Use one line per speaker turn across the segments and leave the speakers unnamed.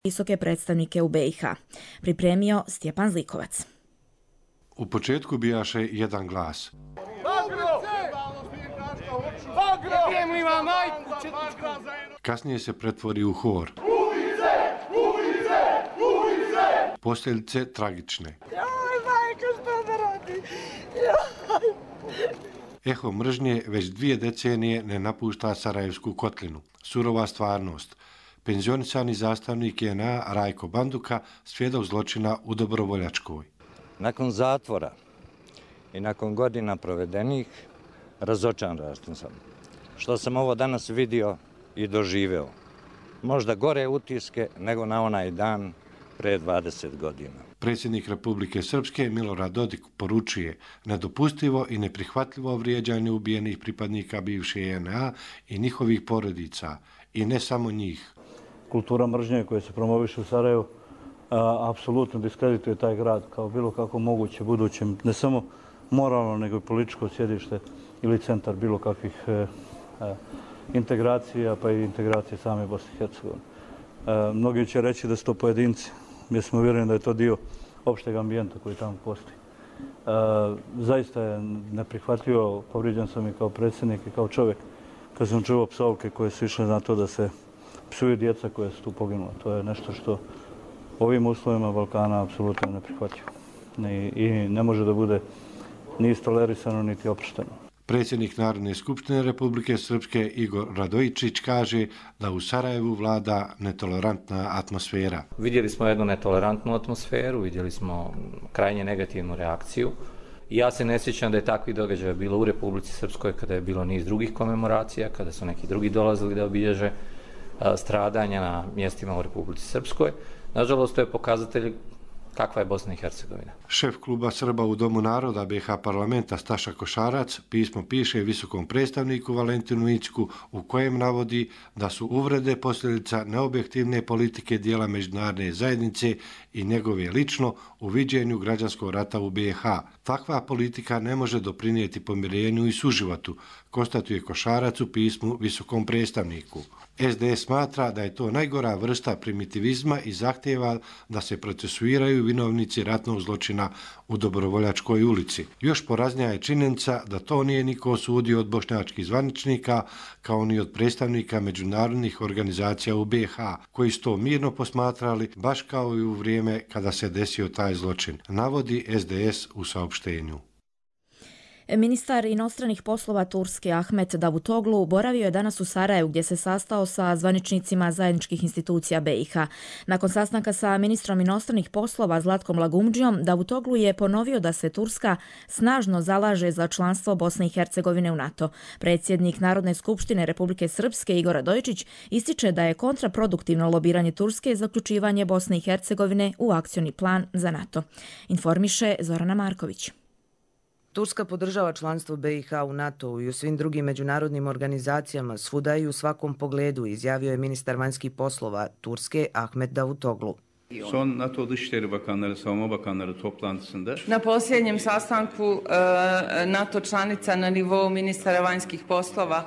visoke predstavnike u BiH. Pripremio Stjepan Zlikovac.
U početku bijaše jedan glas. Kasnije se pretvori u hor. Posljedice tragične. Eho mržnje već 2 decenije ne napušta Sarajevsku kotlinu. Surova stvarnost. Penzionisani zastavnik JNA Rajko Banduka svjedok zločina u Dobrovoljačkoj.
Nakon zatvora i nakon godina provedenih razočaran sam. Što sam ovo danas vidio i doživeo. Možda gore utiske nego na onaj dan pre 20 godina.
Predsjednik Republike Srpske Milorad Dodik poručuje nedopustivo i neprihvatljivo vrijeđanje ubijenih pripadnika bivše JNA i njihovih porodica, i ne samo njih.
Kultura mržnje koja se promoviše u Sarajevu apsolutno diskredituje taj grad kao bilo kako moguće budućem, ne samo moralno, nego i političko sjedište ili centar bilo kakvih integracija, pa i integracije same Bosne i Hercegovine. Mnogi će reći da su to pojedinci. Mi smo uvjereni da je to dio opšteg ambijenta koji tamo postoji. Zaista je neprihvatljivo, povrijeđen sam i kao predsjednik i kao čovjek, kad sam čuo psovke koje su išle na to da se psuju djeca koje su tu poginula. To je nešto što ovim uslovima Balkana apsolutno neprihvatljivo. I ne može da bude ni istolerisano, niti oprošteno.
Predsjednik Narodne skupštine Republike Srpske Igor Radojičić kaže da u Sarajevu vlada netolerantna atmosfera.
Vidjeli smo jednu netolerantnu atmosferu, vidjeli smo krajnje negativnu reakciju. Ja se ne sjećam da je takvih događaja bilo u Republici Srpskoj kada je bilo niz drugih komemoracija, kada su neki drugi dolazili da obilježe stradanja na mjestima u Republici Srpskoj. Nažalost, to je pokazatelj kakva je Bosna i Hercegovina.
Šef kluba Srba u Domu naroda BiH parlamenta Staša Košarac pismo piše visokom predstavniku Valentinu Incku u kojem navodi da su uvrede posljedica neobjektivne politike dijela međunarodne zajednice i njegove lično u viđenju građanskog rata u BiH. Takva politika ne može doprinijeti pomirenju i suživotu, konstatuje Košarac u pismu visokom predstavniku. SDS smatra da je to najgora vrsta primitivizma i zahtjeva da se procesuiraju vinovnici ratnog zločina u Dobrovoljačkoj ulici. Još poraznija je činjenica da to nije niko osudio od bošnjačkih zvaničnika kao ni od predstavnika međunarodnih organizacija u BiH, koji su to mirno posmatrali baš kao i u vrijeme kada se desio taj zločin, navodi SDS u saopštenju.
Ministar inostranih poslova Turske Ahmet Davutoglu boravio je danas u Sarajevu gdje se sastao sa zvaničnicima zajedničkih institucija BiH. Nakon sastanka sa ministrom inostranih poslova Zlatkom Lagumdžijom, Davutoglu je ponovio da se Turska snažno zalaže za članstvo Bosne i Hercegovine u NATO. Predsjednik Narodne skupštine Republike Srpske Igor Radojičić ističe da je kontraproduktivno lobiranje Turske za uključivanje Bosne i Hercegovine u akcioni plan za NATO. Informiše Zorana Marković.
Turska podržava članstvo BiH u NATO-u i u svim drugim međunarodnim organizacijama svuda i u svakom pogledu, izjavio je ministar vanjskih poslova Turske Ahmet Davutoglu.
Son NATO Dışişleri Bakanları, Savunma Bakanları toplantısında
na posljednjem sastanku NATO članica na nivou ministara vanjskih poslova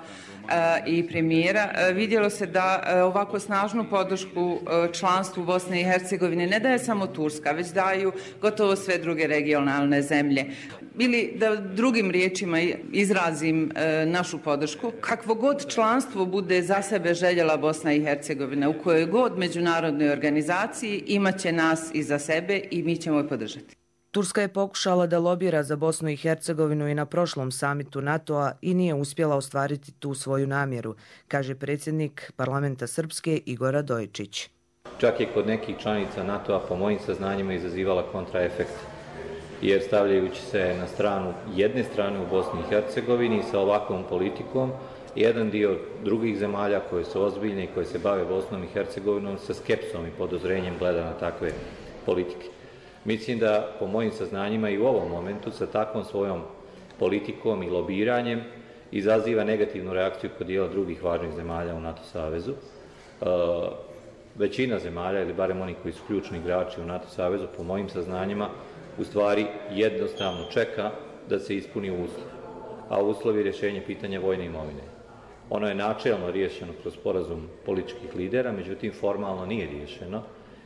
i premijera vidjelo se da ovako snažnu podršku članstvu Bosne i Hercegovine ne daje samo Turska, već daju gotovo sve druge regionalne zemlje. Ili da drugim riječima izrazim našu podršku, kakvo god članstvo bude za sebe željela Bosna i Hercegovina, u kojoj god međunarodnoj organizaciji imaće nas iza sebe i mi ćemo je podržati.
Turska je pokušala da lobira za Bosnu i Hercegovinu i na prošlom samitu NATO-a i nije uspjela ostvariti tu svoju namjeru, kaže predsjednik parlamenta Srpske Igor Radojičić.
Čak je kod nekih članica NATO-a po mojim saznanjima izazivala kontraefekt, jer stavljajući se na stranu jedne strane u Bosni i Hercegovini sa ovakvom politikom, jedan dio drugih zemalja koje su ozbiljne i koje se bave Bosnom i Hercegovinom sa skepsom i podozrenjem gleda na takve politike. Mislim da, po mojim saznanjima, i u ovom momentu sa takvom svojom politikom i lobiranjem izaziva negativnu reakciju kod dijela drugih važnih zemalja u NATO savezu. Većina zemalja, ili barem oni koji su ključni igrači u NATO savezu, po mojim saznanjima, u stvari jednostavno čeka da se ispuni uslov. A uslov je rješenje pitanja vojne imovine. Ono je načelno riješeno kroz sporazum političkih lidera, međutim formalno nije riješeno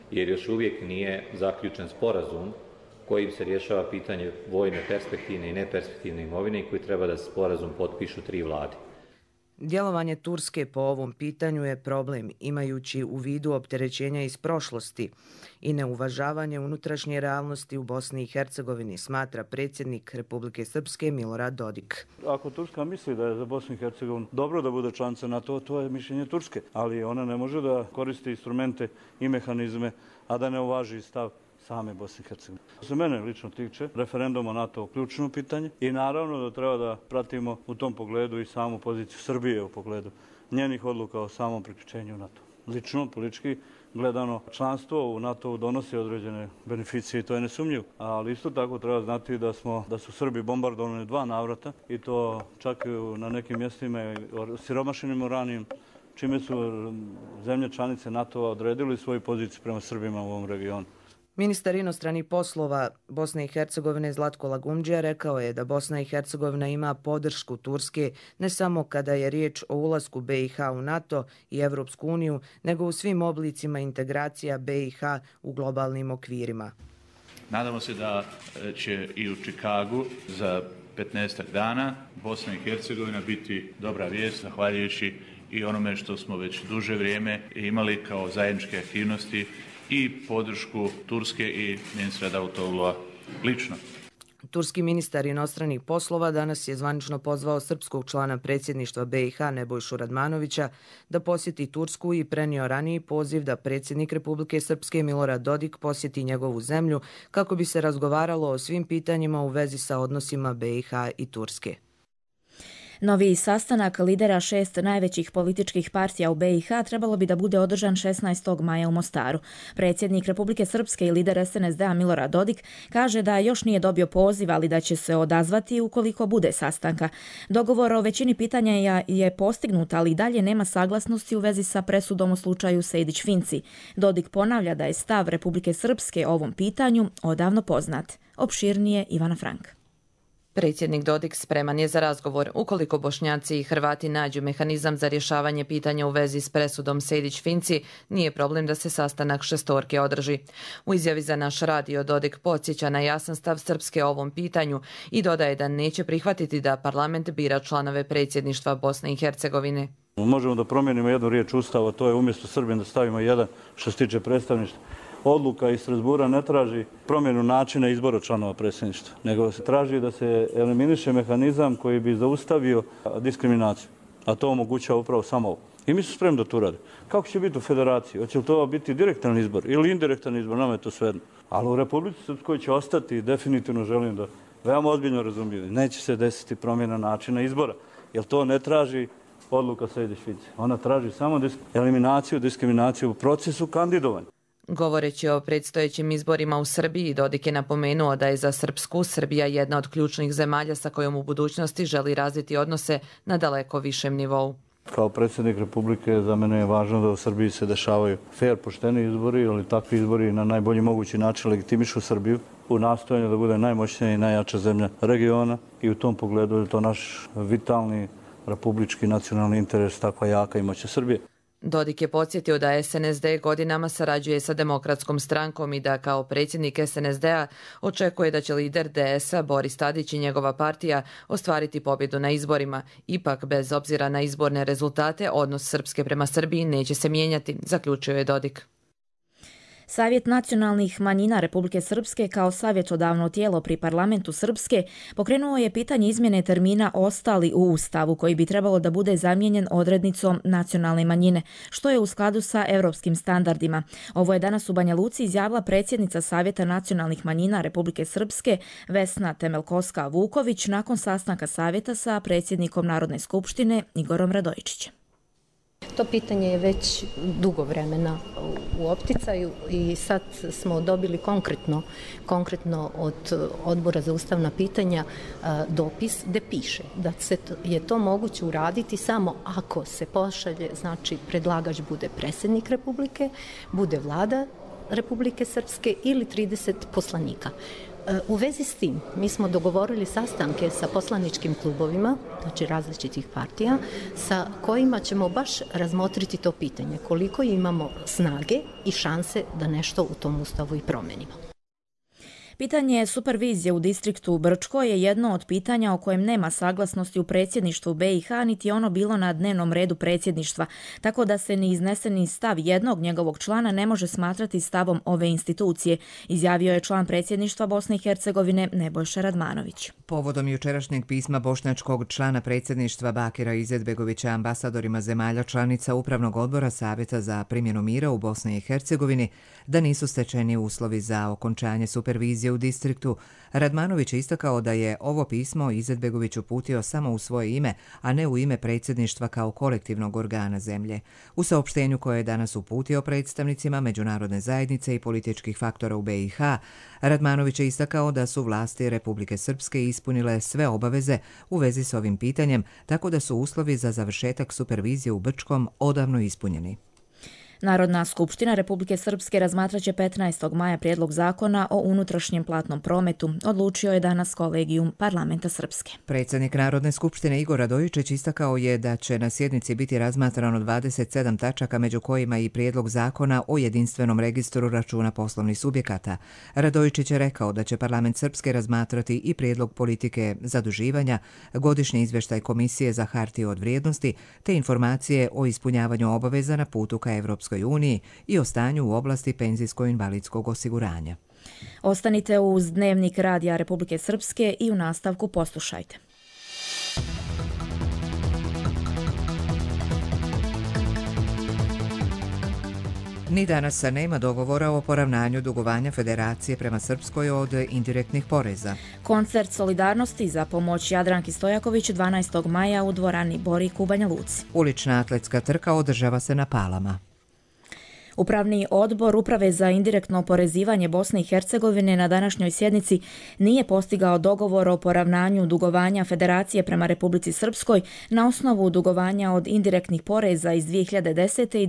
jer još uvijek nije zaključen sporazum kojim se rješava pitanje vojne perspektivne i neperspektivne imovine i koji treba da sporazum potpišu 3 vlade.
Djelovanje Turske po ovom pitanju je problem, imajući u vidu opterećenja iz prošlosti i neuvažavanje unutrašnje realnosti u Bosni i Hercegovini, smatra predsjednik Republike Srpske Milorad Dodik.
Ako Turska misli da je za Bosnu i Hercegovinu dobro da bude članica NATO, to je mišljenje Turske, ali ona ne može da koristi instrumente i mehanizme, a da ne uvaži stav same Bosne i Hercegovine. Što se mene lično tiče, referendum o NATO ključno pitanje i naravno da treba da pratimo u tom pogledu i samu poziciju Srbije u pogledu njenih odluka o samom priključenju u NATO. Lično, politički gledano, članstvo u NATO donosi određene beneficije i to je nesumnjivo. Ali isto tako treba znati da su Srbi bombardovani 2 navrata i to čak na nekim mjestima siromašenim uranijom, čime su zemlje članice NATO-a odredili svoju poziciju prema Srbima u ovom regionu.
Ministar inostranih poslova Bosne i Hercegovine Zlatko Lagumdžija rekao je da Bosna i Hercegovina ima podršku Turske ne samo kada je riječ o ulasku BiH u NATO i Evropsku uniju, nego u svim oblicima integracija BiH u globalnim okvirima.
Nadamo se da će i u Čikagu za 15 dana Bosna i Hercegovina biti dobra vijest, zahvaljujući i onome što smo već duže vrijeme imali kao zajedničke aktivnosti i podršku Turske i ministra Davutoglua lično.
Turski ministar inostranih poslova danas je zvanično pozvao srpskog člana predsjedništva BiH Nebojšu Radmanovića da posjeti Tursku i prenio raniji poziv da predsjednik Republike Srpske Milorad Dodik posjeti njegovu zemlju kako bi se razgovaralo o svim pitanjima u vezi sa odnosima BiH i Turske.
Novi sastanak lidera 6 najvećih političkih partija u BiH trebalo bi da bude održan 16. maja u Mostaru. Predsjednik Republike Srpske i lider SNSD-a Milorad Dodik kaže da još nije dobio poziv, ali da će se odazvati ukoliko bude sastanka. Dogovor o većini pitanja je postignut, ali i dalje nema saglasnosti u vezi sa presudom u slučaju Sejdić-Finci. Dodik ponavlja da je stav Republike Srpske o ovom pitanju odavno poznat. Opširnije Ivana Frank.
Predsjednik Dodik spreman je za razgovor ukoliko Bošnjaci i Hrvati nađu mehanizam za rješavanje pitanja u vezi s presudom Sejdić-Finci, nije problem da se sastanak šestorke održi. U izjavi za naš radio Dodik podsjeća na jasan stav Srpske o ovom pitanju i dodaje da neće prihvatiti da parlament bira članove predsjedništva Bosne i Hercegovine.
Možemo da promijenimo jednu riječ Ustava, to je umjesto Srbije da stavimo jedan što se tiče predstavništva. Odluka iz Strasbura ne traži promjenu načina izbora članova predsjedništva, nego se traži da se eliminiše mehanizam koji bi zaustavio diskriminaciju, a to omogućava upravo samo ovo. I mi smo spremni da to radi. Kako će biti u federaciji? Hoće li to biti direktan izbor ili indirektan izbor? Nama je to svejedno. Ali u Republici Srpskoj će ostati, definitivno želim da veoma ozbiljno razumijem, neće se desiti promjena načina izbora, jer to ne traži odluka Sejdić-Finci. Ona traži samo eliminaciju, diskriminaciju u procesu kandidovanja.
Govoreći o predstojećim izborima u Srbiji, Dodik je napomenuo da je za Srpsku Srbija jedna od ključnih zemalja sa kojom u budućnosti želi razviti odnose na daleko višem nivou.
Kao predsjednik Republike za mene je važno da u Srbiji se dešavaju fair, pošteni izbori, ali takvi izbori na najbolji mogući način legitimišu Srbiju u nastojanju da bude najmoćnija i najjača zemlja regiona i u tom pogledu je to naš vitalni republički nacionalni interes, takva jaka i moćna Srbije.
Dodik je podsjetio da SNSD godinama sarađuje sa Demokratskom strankom i da kao predsjednik SNSD-a očekuje da će lider DS-a Boris Tadić i njegova partija ostvariti pobjedu na izborima. Ipak, bez obzira na izborne rezultate, odnos Srpske prema Srbiji neće se mijenjati, zaključio je Dodik.
Savjet nacionalnih manjina Republike Srpske kao savjetodavno tijelo pri parlamentu Srpske pokrenuo je pitanje izmjene termina ostali u Ustavu koji bi trebalo da bude zamijenjen odrednicom nacionalne manjine, što je u skladu sa europskim standardima. Ovo je danas u Banja Luci izjavila predsjednica Savjeta nacionalnih manjina Republike Srpske Vesna Temelkovska-Vuković nakon sastanka savjeta sa predsjednikom Narodne skupštine Igorom Radojičićem.
To pitanje je već dugo vremena u opticaju i sad smo dobili konkretno od Odbora za ustavna pitanja dopis gdje piše da je to moguće uraditi samo ako se pošalje, znači predlagač bude predsjednik Republike, bude vlada Republike Srpske ili 30 poslanika. U vezi s tim, mi smo dogovorili sastanke sa poslaničkim klubovima, znači različitih partija, sa kojima ćemo baš razmotriti to pitanje, koliko imamo snage i šanse da nešto u tom ustavu i promenimo.
Pitanje supervizije u distriktu Brčko je jedno od pitanja o kojem nema saglasnosti u predsjedništvu BiH, niti je ono bilo na dnevnom redu predsjedništva, tako da se ni izneseni stav jednog njegovog člana ne može smatrati stavom ove institucije, izjavio je član predsjedništva Bosne i Hercegovine Nebojša Radmanović.
Povodom jučerašnjeg pisma bošnjačkog člana predsjedništva Bakira Izetbegovića ambasadorima zemalja članica Upravnog odbora Savjeta za primjenu mira u Bosni i Hercegovini da nisu stečeni uslovi za okončanje supervizije u distriktu, Radmanović je istakao da je ovo pismo Izetbegović uputio samo u svoje ime, a ne u ime predsjedništva kao kolektivnog organa zemlje. U saopštenju koje je danas uputio predstavnicima međunarodne zajednice i političkih faktora u BiH, Radmanović je istakao da su vlasti Republike Srpske ispunile sve obaveze u vezi s ovim pitanjem, tako da su uslovi za završetak supervizije u Brčkom odavno ispunjeni.
Narodna skupština Republike Srpske razmatraće 15. maja prijedlog zakona o unutrašnjem platnom prometu, odlučio je danas kolegijum Parlamenta Srpske.
Predsjednik Narodne skupštine Igor Radojičić istakao je da će na sjednici biti razmatrano 27 tačaka, među kojima i prijedlog zakona o jedinstvenom registru računa poslovnih subjekata. Radojičić je rekao da će Parlament Srpske razmatrati i prijedlog politike zaduživanja, godišnji izvještaj Komisije za hartije od vrijednosti, te informacije o ispunjavanju obaveza na putu ka Evropskoj uniji i o stanju u oblasti penzijsko-invalidskog osiguranja.
Ostanite uz Dnevnik Radija Republike Srpske i u nastavku poslušajte.
Ni danas nema dogovora o poravnanju dugovanja Federacije prema Srpskoj od indirektnih poreza.
Koncert solidarnosti za pomoć Jadranki Stojaković 12. maja u dvorani Borik u Banja Luci.
Ulična atletska trka održava se na Palama.
Upravni odbor Uprave za indirektno oporezivanje Bosne i Hercegovine na današnjoj sjednici nije postigao dogovor o poravnanju dugovanja Federacije prema Republici Srpskoj na osnovu dugovanja od indirektnih poreza iz 2010. i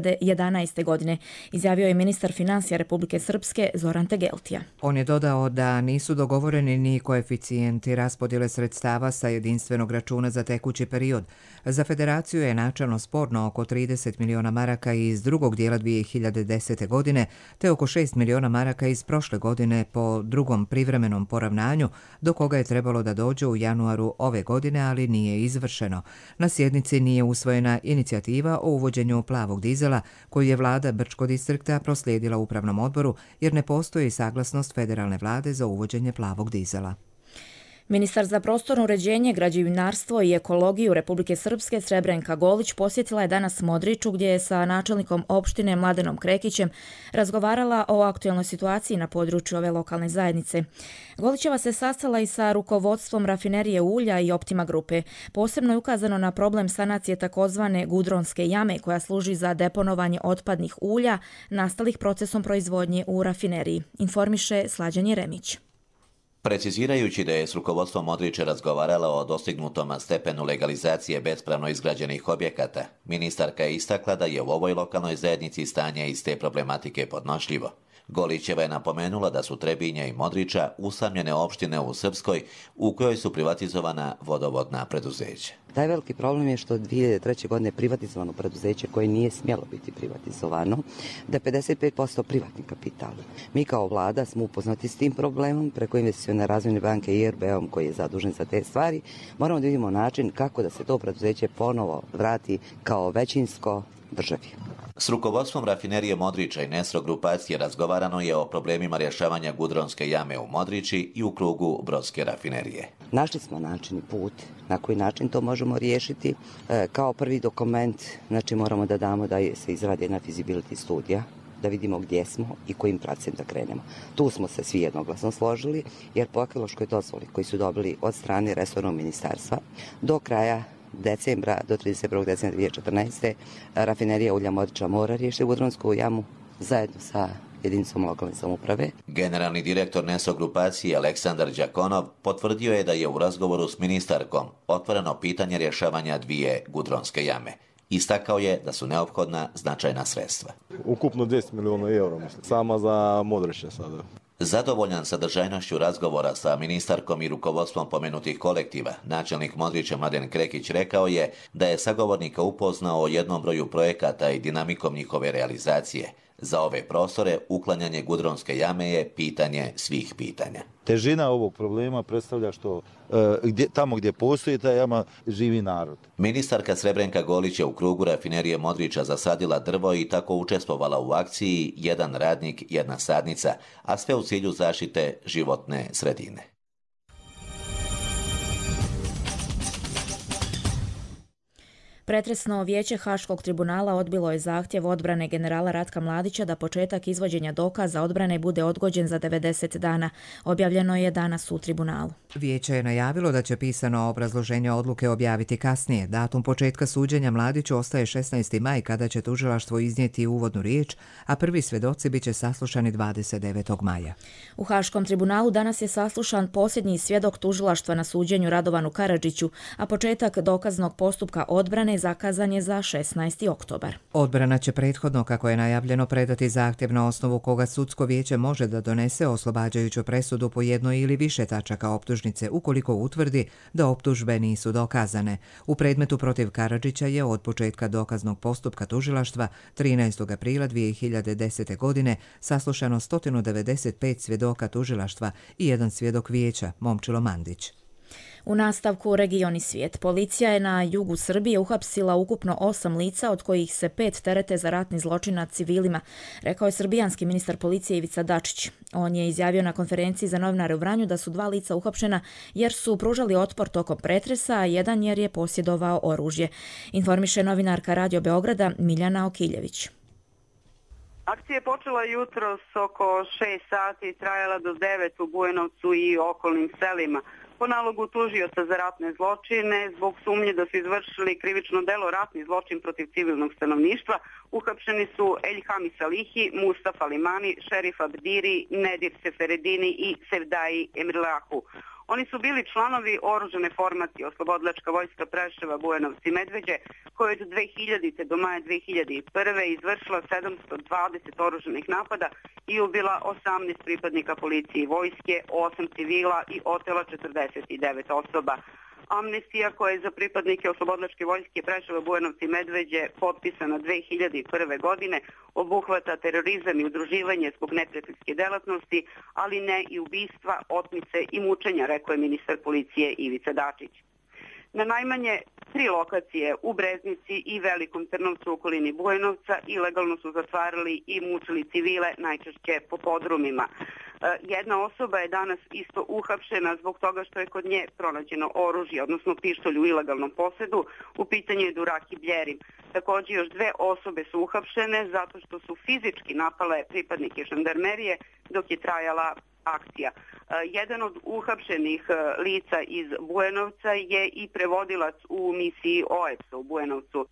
2011. godine, izjavio je ministar financija Republike Srpske Zoran Tegeltija.
On je dodao da nisu dogovoreni ni koeficijenti raspodjele sredstava sa jedinstvenog računa za tekući period. Za Federaciju je načelno sporno oko 30 miliona maraka iz drugog dijela 2010. godine, te oko 6 miliona maraka iz prošle godine po drugom privremenom poravnanju, do koga je trebalo da dođe u januaru ove godine, ali nije izvršeno. Na sjednici nije usvojena inicijativa o uvođenju plavog dizela, koju je vlada Brčkog distrikta proslijedila Upravnom odboru, jer ne postoji saglasnost federalne vlade za uvođenje plavog dizela.
Ministar za prostorno uređenje, građevinarstvo i ekologiju Republike Srpske Srebrenka Golić posjetila je danas Modriču, gdje je sa načelnikom opštine Mladenom Krekićem razgovarala o aktualnoj situaciji na području ove lokalne zajednice. Golićeva se sastala i sa rukovodstvom rafinerije ulja i Optima grupe. Posebno je ukazano na problem sanacije takozvane Gudronske jame, koja služi za deponovanje otpadnih ulja nastalih procesom proizvodnje u rafineriji, informiše Slađan Jeremić.
Precizirajući da je s rukovodstvom Modriče razgovarala o dostignutom stepenu legalizacije bespravno izgrađenih objekata, ministarka je istakla da je u ovoj lokalnoj zajednici stanje iz te problematike podnošljivo. Golićeva je napomenula da su Trebinje i Modriča usamljene opštine u Srpskoj u kojoj su privatizovana vodovodna preduzeća.
Taj veliki problem je što 2003. godine privatizovano preduzeće koje nije smjelo biti privatizovano, da je 55% privatni kapital. Mi kao vlada smo upoznati s tim problemom preko investicione razvojne banke i IRB-om koji je zadužen za te stvari. Moramo da vidimo način kako da se to preduzeće ponovo vrati kao većinsko državi.
S rukovodstvom rafinerije Modriča i Nesro grupacije razgovarano je o problemima rješavanja Gudronske jame u Modriči i u krugu Brodske rafinerije.
Našli smo način i put na koji način to možemo riješiti. Kao prvi dokument, znači moramo da damo da se izradi jedna feasibility studija, da vidimo gdje smo i kojim pravcem da krenemo. Tu smo se svi jednoglasno složili, jer po ekološkoj dozvoli koji su dobili od strane resornog ministarstva do kraja decembra, do 31. decembra 2014. rafinerija ulja Modriča mora riješiti Gudronsku jamu zajedno sa jedinicom lokalne samouprave.
Generalni direktor NESO grupacije Aleksandar Đakonov potvrdio je da je u razgovoru s ministarkom otvoreno pitanje rješavanja dvije Gudronske jame. Istakao je da su neophodna značajna sredstva.
Ukupno 10 miliona eura, mislim. Samo za Modriče sada.
Zadovoljan sadržajnošću razgovora sa ministarkom i rukovodstvom pomenutih kolektiva, načelnik Modrića Mladen Krekić rekao je da je sagovornika upoznao o jednom broju projekata i dinamikom njihove realizacije. Za ove prostore uklanjanje Gudronske jame je pitanje svih pitanja.
Težina ovog problema predstavlja što tamo gdje postoji ta jama živi narod.
Ministarka Srebrenka Golić je u krugu rafinerije Modrića zasadila drvo i tako učestvovala u akciji Jedan radnik, jedna sadnica, a sve u cilju zaštite životne sredine.
Pretresno vijeće Haškog tribunala odbilo je zahtjev odbrane generala Ratka Mladića da početak izvođenja dokaza odbrane bude odgođen za 90 dana. Objavljeno je danas u tribunalu.
Vijeće je najavilo da će pisano obrazloženje odluke objaviti kasnije. Datum početka suđenja Mladiću ostaje 16. maj kada će tužilaštvo iznijeti uvodnu riječ, a prvi svjedoci biće saslušani 29. maja.
U Haškom tribunalu danas je saslušan posljednji svjedok tužilaštva na suđenju Radovanu Karadžiću, a početak dokaznog postupka odbrane zakazan je za 16. oktobar.
Odbrana će prethodno, kako je najavljeno, predati zahtjev na osnovu koga sudsko vijeće može da donese oslobađajuću presudu po jednoj ili više tačaka optužnice ukoliko utvrdi da optužbe nisu dokazane. U predmetu protiv Karadžića je od početka dokaznog postupka tužilaštva 13. aprila 2010. godine saslušano 195 svjedoka tužilaštva i jedan svjedok vijeća, Momčilo Mandić.
U nastavku region i svijet. Policija je na jugu Srbije uhapsila ukupno 8 lica, od kojih se 5 terete za ratni zločin nad civilima, rekao je srbijanski ministar policije Ivica Dačić. On je izjavio na konferenciji za novinare u Vranju da su 2 lica uhapšena jer su pružali otpor tokom pretresa, a jedan jer je posjedovao oružje. Informiše novinarka Radio Beograda Miljana Okiljević.
Akcija je počela jutros oko 6 sati i trajala do 9 u Bujanovcu i okolnim selima. Po nalogu tužioca za ratne zločine, zbog sumnje da su izvršili krivično delo ratni zločin protiv civilnog stanovništva, uhapšeni su Eljhami Salihi, Mustafa Limani, Šerif Abdiri, Nedir Seferedini i Sevdaji Emirlahu. Oni su bili članovi oružane formacije Oslobodilačka vojska Preševa, Bujanovci, Medveđe, koja je od 2000. do maja 2001. izvršila 720 oružanih napada i ubila 18 pripadnika policije i vojske, 8 civila i otela 49 osoba. Amnestija koja je za pripadnike Oslobodilačke vojske Preševa, Bujanovci i Medveđe potpisana 2001. godine obuhvata terorizam i udruživanje zbog neprijateljske delatnosti, ali ne i ubistva, otmice i mučenja, rekao je ministar policije Ivica Dačić. Na najmanje 3 lokacije u Breznici i Velikom Trnovcu u okolini Bujanovca ilegalno su zatvarali i mučili civile, najčešće po podrumima. Jedna osoba je danas isto uhapšena zbog toga što je kod nje pronađeno oružje, odnosno pištolj u ilegalnom posedu. U pitanju je Duraki Bljerim. Također još 2 osobe su uhapšene zato što su fizički napale pripadnike žandarmerije dok je trajala akcija. Jedan od uhapšenih lica iz Bujanovca je i prevodilac u misiji OEBS-a u Bujanovcu.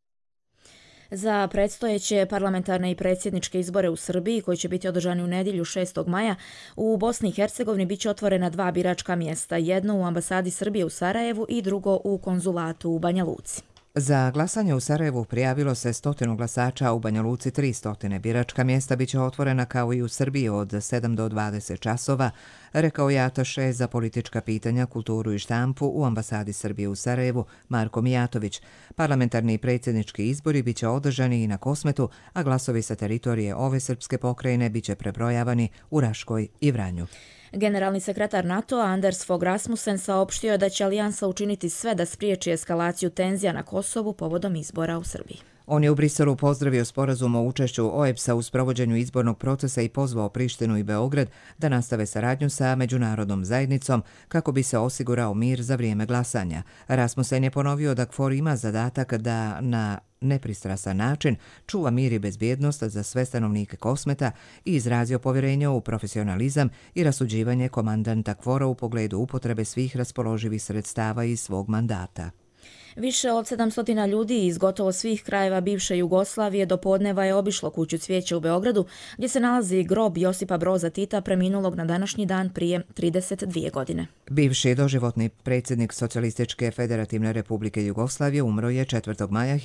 Za predstojeće parlamentarne i predsjedničke izbore u Srbiji, koji će biti održani u nedjelju 6. maja, u Bosni i Hercegovini biće otvorena 2 biračka mjesta, jedno u ambasadi Srbije u Sarajevu i drugo u konzulatu u Banja Luci.
Za glasanje u Sarajevu prijavilo se 100 glasača, a u Banja Luci 300. Biračka mjesta biće otvorena kao i u Srbiji od 7 do 20 časova, rekao je ataše za politička pitanja, kulturu i štampu u ambasadi Srbije u Sarajevu Marko Mijatović. Parlamentarni i predsjednički izbori biće održani i na Kosmetu, a glasovi sa teritorije ove srpske pokrajine biće prebrojavani u Raškoj i Vranju.
Generalni sekretar NATO-a Anders Fogh Rasmussen saopštio je da će alijansa učiniti sve da spriječi eskalaciju tenzija na Kosovu povodom izbora u Srbiji.
On je u Briselu pozdravio sporazum o učešću OEBS-a u sprovođenju izbornog procesa i pozvao Prištinu i Beograd da nastave saradnju sa međunarodnom zajednicom kako bi se osigurao mir za vrijeme glasanja. Rasmussen je ponovio da KFOR ima zadatak da na nepristrasan način čuva mir i bezbjednost za sve stanovnike Kosmeta i izrazio povjerenje u profesionalizam i rasuđivanje komandanta KFOR-a u pogledu upotrebe svih raspoloživih sredstava iz svog mandata.
Više od 700 ljudi iz gotovo svih krajeva bivše Jugoslavije do podneva je obišlo kuću Cvijeće u Beogradu, gdje se nalazi grob Josipa Broza Tita, preminulog na današnji dan prije 32 godine.
Bivši doživotni predsjednik Socijalističke federativne republike Jugoslavije umro je 4. maja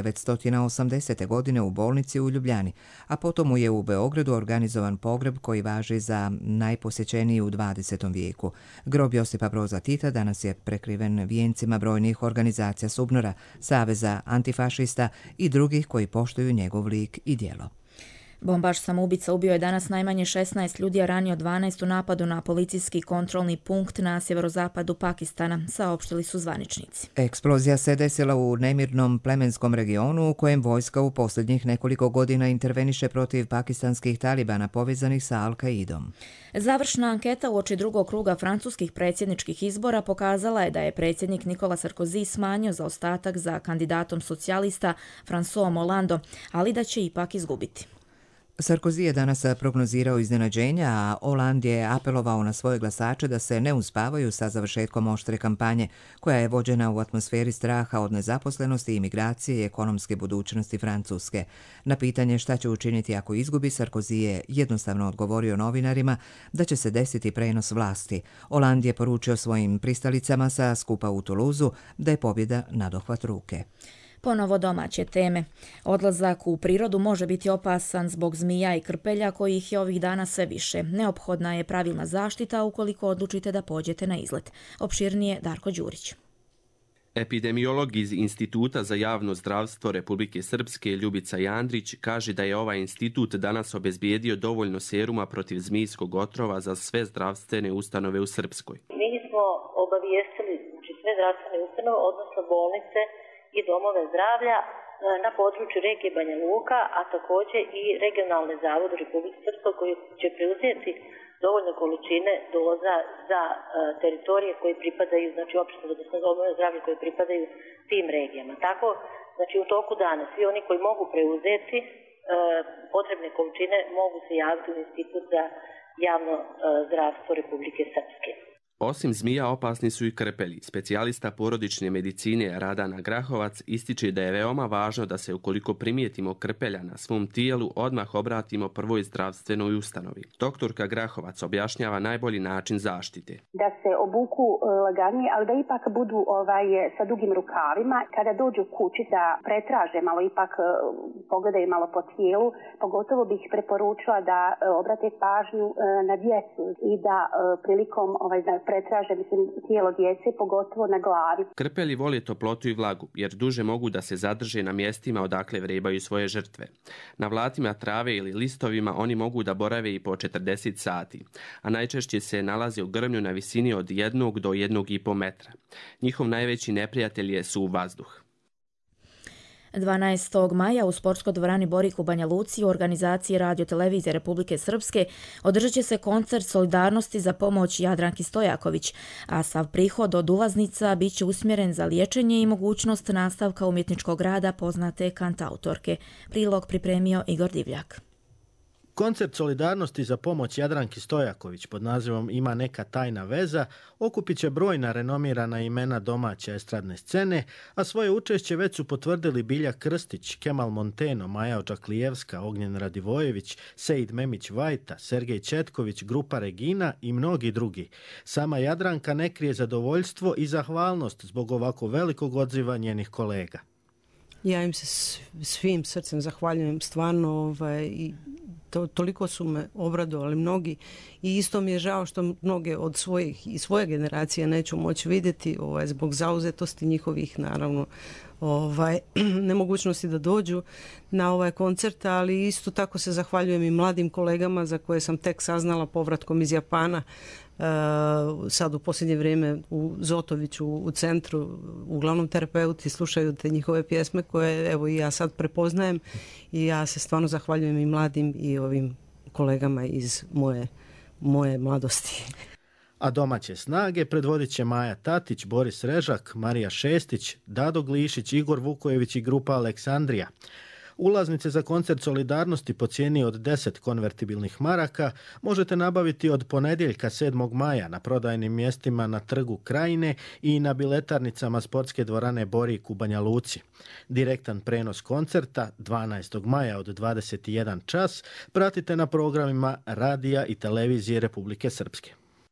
1980. godine u bolnici u Ljubljani, a potom mu je u Beogradu organizovan pogreb koji važi za najposjećeniji u 20. vijeku. Grob Josipa Broza Tita danas je prekriven vijencima brojnih organizacija SUBNOR-a, Saveza antifašista i drugih koji poštuju njegov lik i djelo.
Bombaš samoubica ubio je danas najmanje 16 ljudi, a ranio 12 u napadu na policijski kontrolni punkt na sjeverozapadu Pakistana, saopštili su zvaničnici.
Eksplozija se desila u nemirnom plemenskom regionu u kojem vojska u posljednjih nekoliko godina interveniše protiv pakistanskih talibana povezanih sa Al-Qaidom.
Završna anketa uoči drugog kruga francuskih predsjedničkih izbora pokazala je da je predsjednik Nicolas Sarkozy smanjio zaostatak za kandidatom socijalista François Hollandom, ali da će ipak izgubiti.
Sarkozy je danas prognozirao iznenađenja, a Hollande je apelovao na svoje glasače da se ne uspavaju sa završetkom oštre kampanje, koja je vođena u atmosferi straha od nezaposlenosti, imigracije i ekonomske budućnosti Francuske. Na pitanje šta će učiniti ako izgubi, Sarkozy je jednostavno odgovorio novinarima da će se desiti prenos vlasti. Hollande je poručio svojim pristalicama sa skupa u Toulouseu da je pobjeda nadohvat ruke.
Ponovo domaće teme. Odlazak u prirodu može biti opasan zbog zmija i krpelja kojih je ovih dana sve više. Neophodna je pravilna zaštita ukoliko odlučite da pođete na izlet. Opširnije Darko Đurić.
Epidemiolog iz Instituta za javno zdravstvo Republike Srpske Ljubica Jandrić kaže da je ovaj institut danas obezbijedio dovoljno seruma protiv zmijskog otrova za sve zdravstvene ustanove u Srpskoj.
Mi smo obavijestili sve zdravstvene ustanove, odnosno bolnice i domove zdravlja na području regije Banja Luka, a također i regionalne zavode u Republike Srpskoj koji će preuzeti dovoljne količine doza za teritorije koji pripadaju, znači opštine, odnosno domove zdravlja koji pripadaju tim regijama. Tako, znači u toku dana svi oni koji mogu preuzeti potrebne količine mogu se javiti u Institut za javno zdravstvo Republike Srpske.
Osim zmija opasni su i krpelji. Specijalista porodične medicine Radana Grahovac ističe da je veoma važno da se ukoliko primijetimo krpelja na svom tijelu odmah obratimo prvoj zdravstvenoj ustanovi. Doktorka Grahovac objašnjava najbolji način zaštite.
Da se obuku laganije, ali da ipak budu sa dugim rukavima. Kada dođu kući da pretraže malo, ipak pogledaju malo po tijelu, pogotovo bih preporučila da obrate pažnju na djecu i da prilikom pretraže tijelo djece, pogotovo na glavi.
Krpelji vole toplotu i vlagu, jer duže mogu da se zadrže na mjestima odakle vrebaju svoje žrtve. Na vlatima trave ili listovima oni mogu da borave i po 40 sati, a najčešće se nalaze u grmlju na visini od 1 do 1,5 metra. Njihov najveći neprijatelj je suv vazduh.
12. maja u sportskoj dvorani Borik u Banja Luci u organizaciji Radio-televizije Republike Srpske održat će se koncert solidarnosti za pomoć Jadranki Stojaković, a sav prihod od ulaznica bit će usmjeren za liječenje i mogućnost nastavka umjetničkog rada poznate kantautorke. Prilog pripremio Igor Divljak.
Koncert solidarnosti za pomoć Jadranki Stojaković pod nazivom Ima neka tajna veza okupit će brojna renomirana imena domaće estradne scene, a svoje učešće već su potvrdili Biljak Krstić, Kemal Monteno, Maja Ođaklijevska, Ognjen Radivojević, Sejd Memić Vajta, Sergej Četković, grupa Regina i mnogi drugi. Sama Jadranka ne krije zadovoljstvo i zahvalnost zbog ovako velikog odziva njenih kolega.
Ja im se svim srcem zahvaljujem, stvarno i toliko su me obradovali mnogi i isto mi je žao što mnoge od svoje generacije neću moći vidjeti zbog zauzetosti njihovih, naravno, nemogućnosti da dođu na ovaj koncert, ali isto tako se zahvaljujem i mladim kolegama za koje sam tek saznala povratkom iz Japana. Sad u posljednje vrijeme u Zotoviću u centru uglavnom terapeuti slušaju te njihove pjesme koje evo i ja sad prepoznajem i ja se stvarno zahvaljujem i mladim i ovim kolegama iz moje mladosti.
A domaće snage predvodit će Maja Tatić, Boris Režak, Marija Šestić, Dado Glišić, Igor Vukojević i grupa Aleksandrija. Ulaznice za koncert Solidarnosti po cijeni od 10 konvertibilnih maraka možete nabaviti od ponedjeljka 7. maja na prodajnim mjestima na Trgu Krajine i na biletarnicama sportske dvorane Borik u Banja Luci. Direktan prenos koncerta 12. maja od 21 čas pratite na programima radija i televizije Republike Srpske.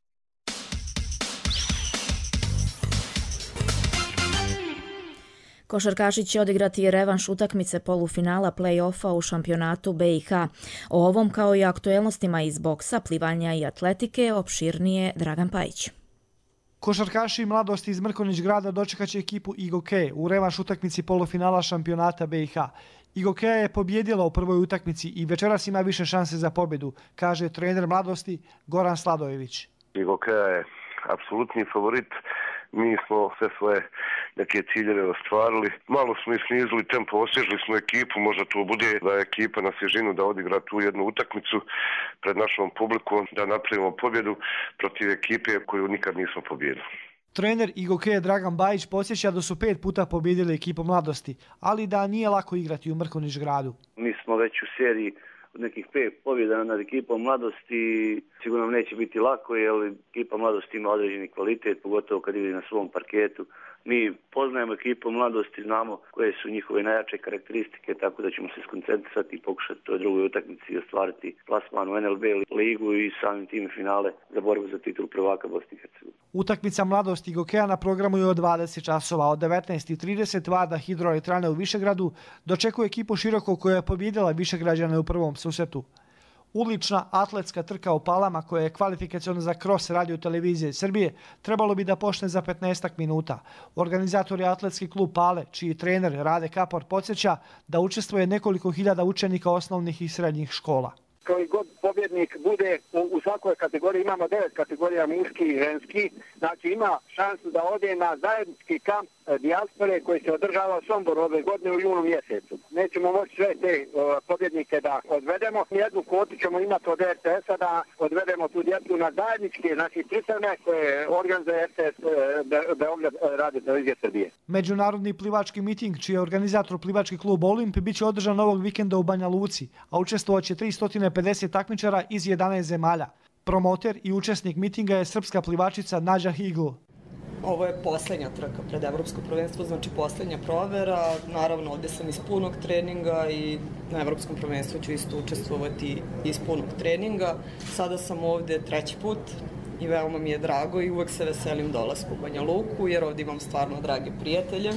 Košarkaši će odigrati revanš utakmice polufinala play-offa u šampionatu BiH. O ovom kao i aktuelnostima iz boksa, plivanja i atletike opširnije Dragan Pajić.
Košarkaši Mladosti iz Mrkonjić grada dočekaće ekipu Igoke u revanš utakmici polufinala šampionata BiH. Igokeja je pobjedila u prvoj utakmici i večeras ima više šanse za pobjedu, kaže trener Mladosti Goran Sladojević.
Igokeja je apsolutni favorit. Mi smo sve svoje neke ciljeve ostvarili. Malo smo i snizili tempo, osvježili smo ekipu, možda to bude da je ekipa na svježinu da odigra tu jednu utakmicu pred našom publikom, da napravimo pobjedu protiv ekipe koju nikad nismo pobjedili.
Trener Igokeje Dragan Bajić podsjeća da su 5 puta pobjedili ekipu Mladosti, ali da nije lako igrati u Mrkonjić gradu.
Mi smo već u seriji od nekih 5 pobjeda nad ekipom Mladosti. Sigurno neće biti lako jer ekipa Mladosti ima određeni kvalitet, pogotovo kad igra na svom parketu. Mi poznajemo ekipu Mladosti, znamo koje su njihove najjače karakteristike, tako da ćemo se skoncentrisati i pokušati toj drugoj utakmici i ostvariti plasman u NLB ligu i samim tim finale za borbu za titulu prvaka Bosne i Hercegovine.
Utakmica Mladosti Igokeja na programu je od 20 časova. Od 19:30 Vada Hidroelektrane u Višegradu dočekuje ekipu Široko koja je pobjedila Višegrađane u prvom susretu. Ulična atletska trka u Palama, koja je kvalifikaciona za Kros radio televizije Srbije, trebalo bi da počne za 15 minuta. Organizator je atletski klub Pale, čiji trener Rade Kapor podsjeća da učestvuje nekoliko hiljada učenika osnovnih i srednjih škola.
Koji god pobjednik bude u svakoj kategoriji, imamo 9 kategorija muški i ženski, znači ima šansu da ode na zajednički kamp dijaspore koji se održava u Somboru ove godine u junu mjesecu. Nećemo moći sve te pobjednike da odvedemo. Jednu kvotu ćemo imati od RTS-a da odvedemo tu djecu na zajedničke, znači pripreme koje organizuje RTS Beograd radio televizije Srbije.
Međunarodni plivački miting, čiji je organizator plivački klub Olimp, bit će održan ovog vikenda u Banja Luci, a učestvovaće 350 takmičara iz 11 zemalja. Promoter i učesnik mitinga je srpska plivačica Nađa Higl.
Ovo je posljednja trka pred Evropsko prvenstvo, znači posljednja provera. Naravno, ovdje sam iz punog treninga i na Evropskom prvenstvu ću isto učestvovati iz punog treninga. Sada sam ovdje 3. put i veoma mi je drago i uvek se veselim dolasku u Banja Luku jer ovdje imam stvarno drage prijatelje.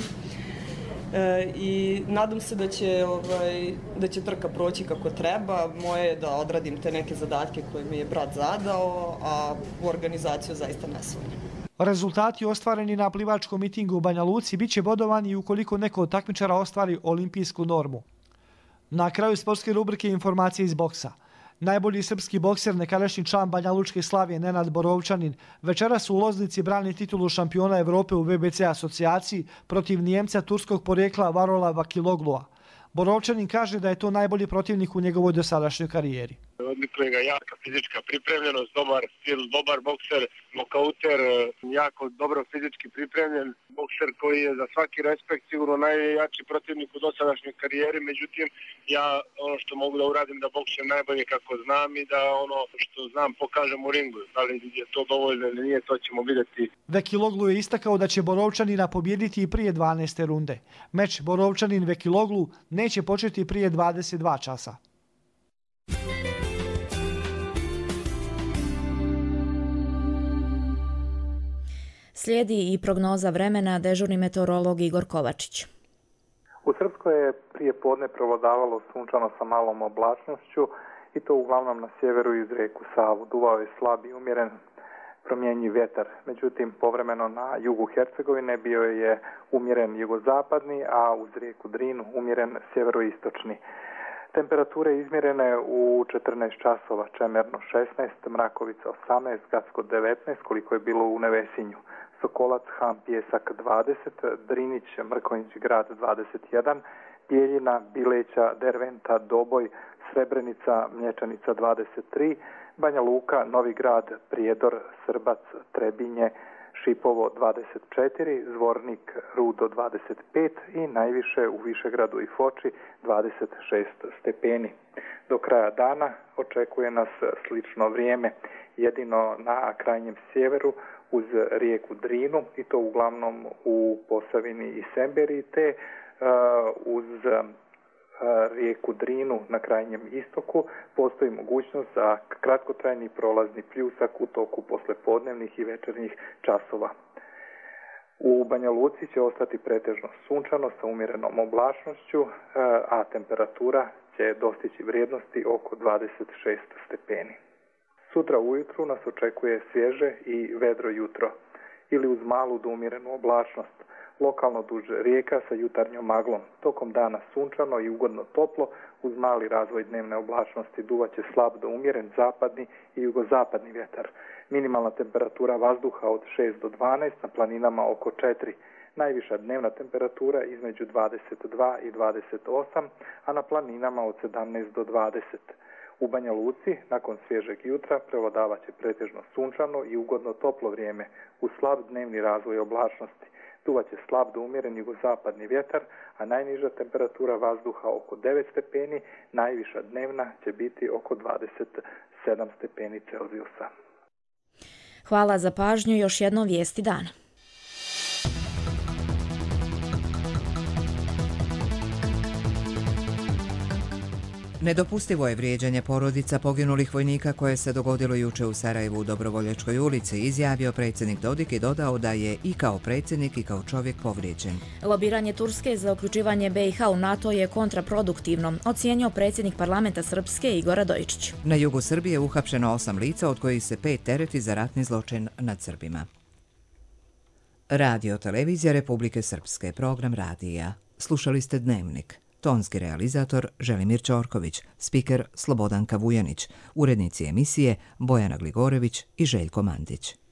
I nadam se da će trka proći kako treba. Moje je da odradim te neke zadatke koje mi je brat zadao, a u organizaciju zaista ne sumnjam.
Rezultati ostvareni na plivačkom mitingu u Banja Luci bit će bodovani ukoliko neko od takmičara ostvari olimpijsku normu. Na kraju sportske rubrike informacije iz boksa. Najbolji srpski bokser, nekadašnji član Banja Lučke Slavije Nenad Borovčanin, večeras u Loznici brani titulu šampiona Evrope u VBC asocijaciji protiv Nijemca turskog porijekla Varola Vakiloglua. Borovčanin kaže da je to najbolji protivnik u njegovoj dosadašnjoj karijeri.
Odlikuje ga jaka fizička pripremljenost, dobar stil, dobar bokser, nokauter, jako dobro fizički pripremljen bokser koji je za svaki respekt sigurno najjači protivnik u dosadašnjoj karijeri. Međutim, ja ono što mogu da uradim da boksem najbolje kako znam i da ono što znam pokažem u ringu. Da li je to dovoljno ili nije, to ćemo vidjeti.
Vekiloglu je istakao da će Borovčanina pobjediti i prije 12. runde. Meč Borovčanin-Vekiloglu neće početi prije 22 časa.
Slijedi i prognoza vremena, dežurni meteorolog Igor Kovačić.
U Srpskoj je prije podne prevladavalo sunčano sa malom oblačnošću i to uglavnom na sjeveru iz rijeku Savu. Duvao je slab i umjeren promjenjiv vjetar. Međutim, povremeno na jugu Hercegovine bio je umjeren jugozapadni, a uz rijeku Drinu umjeren sjeveroistočni. Temperature izmjerene u 14 časova, Čemerno 16, Mrakovica 18, Gacko 19, koliko je bilo u Nevesinju. Sokolac, Han, Pjesak 20, Drinić, Mrkonjić grad 21, Bijeljina, Bileća, Derventa, Doboj, Srebrenica, Mlječanica 23, Banja Luka, Novi grad, Prijedor, Srbac, Trebinje, Šipovo 24, Zvornik Rudo 25 i najviše u Višegradu i Foči 26 stepeni. Do kraja dana očekuje nas slično vrijeme, jedino na krajnjem sjeveru uz rijeku Drinu i to uglavnom u Posavini i Semberiji, te uz rijeku Drinu na krajnjem istoku postoji mogućnost za kratkotrajni prolazni pljusak u toku poslepodnevnih i večernjih časova. U Banja Luci će ostati pretežno sunčano sa umjerenom oblačnošću, a temperatura će dostići vrijednosti oko 26 stepeni. Sutra ujutru nas očekuje svježe i vedro jutro ili uz malu do umjerenu oblačnost. Lokalno duž rijeka sa jutarnjom maglom. Tokom dana sunčano i ugodno toplo, uz mali razvoj dnevne oblačnosti duvaće slab do umjeren zapadni i jugozapadni vjetar. Minimalna temperatura vazduha od 6 do 12, na planinama oko 4. Najviša dnevna temperatura između 22 i 28, a na planinama od 17 do 20. U Banja Luci, nakon svježeg jutra, prevladavat će pretežno sunčano i ugodno toplo vrijeme, uz slab dnevni razvoj oblačnosti. Duvaće slab do umjeren jugozapadni vjetar, a najniža temperatura vazduha oko 9 stepeni, najviša dnevna će biti oko 27 stepeni Celzijusa.
Hvala za pažnju, još jedno vijesti dana.
Nedopustivo je vrijeđanje porodica poginulih vojnika koje se dogodilo juče u Sarajevu u Dobrovoljačkoj ulici, izjavio predsjednik Dodik i dodao da je i kao predsjednik i kao čovjek povrijeđen.
Lobiranje Turske za uključivanje BiH u NATO je kontraproduktivno, ocijenio predsjednik parlamenta Srpske Igor Radojičić.
Na jugu Srbije uhapšeno 8 lica, od kojih se 5 tereti za ratni zločin nad Srbima. Radio Televizija Republike Srpske, program radija. Slušali ste Dnevnik. Tonski realizator Želimir Ćorković, spiker Slobodanka Vujanić, urednici emisije Bojana Gligorević i Željko Mandić.